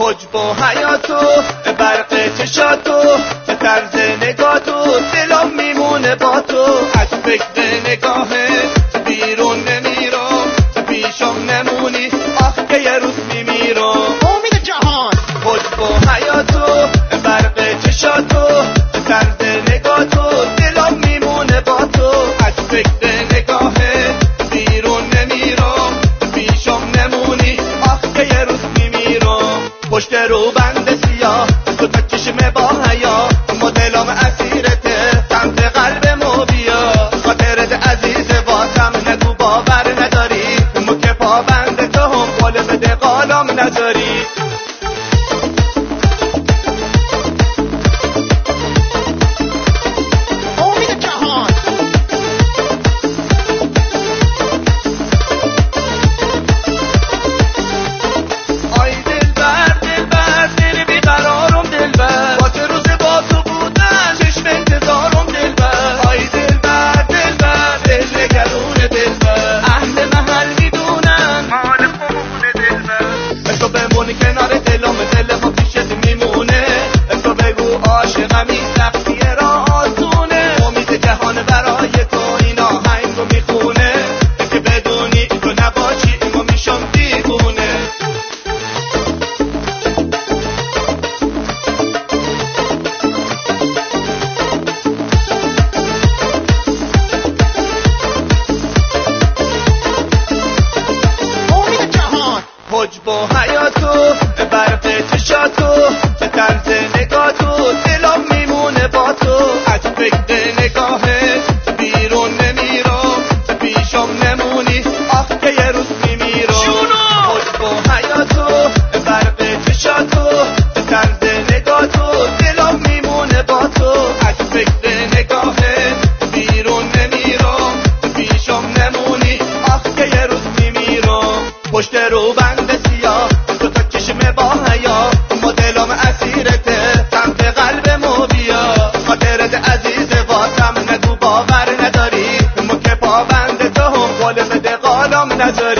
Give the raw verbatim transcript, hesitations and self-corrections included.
حجب و حیاتو برق چشاتو طرز نگاتو دلم میمونه با تو از فکر نگاهه بیرون نمیرم پیشم نمونی آخ که یه روز میمیرم امید جهان حجب و حیاتو برق چشاتو طرز نگاتو دلم میمونه با تو از فکر نگاهه بیرون نمیرم پیشم نمونی آخ که یه روز میمیرم پشت رو بند سیاه تو تا چشم با حیا اما دلم اسیرته سمت قلبمو بیا خاطرت عزیز واسم نگو باور نداری اما که پابند تو هم قول بده قالم نداری امید جهان آی دلبر دلبر دل بیقرارم دلبر واسه روز با تو بودن چشم انتظارم دلبر آی دلبر دلبر دل نگرون دلبر اهل محل میدونن حال خوبونه دلبر تو بمونی کنار دلم دل ما پیشت میمونه تو بگو عاشقمی سختیه را آسونه امید جهان برای تو این آهنگ رو میخونه که بدونی تو نباشی ما میشم دیوونه امید جهان حجب و حیاتو برق چشاتو طرز نگاتو دلم میمونه با تو از فکر نگاهه بیرون نمیرم پیشم نمونی آخ که یه روز میمیرم حجب و حیاتو برق چشاتو طرز نگاتو دلم میمونه با تو از فکر نگاهه بیرون نمیرم پیشم نمونی آخ که یه روز میمیرم پشت رو بند سیاه تو تا چشم با حیا اما دلم اسیرته سمت قلبمو بیا خاطرت عزیز واسم نگو باور نداری اما که پابند تو هم قول بده قالم نداری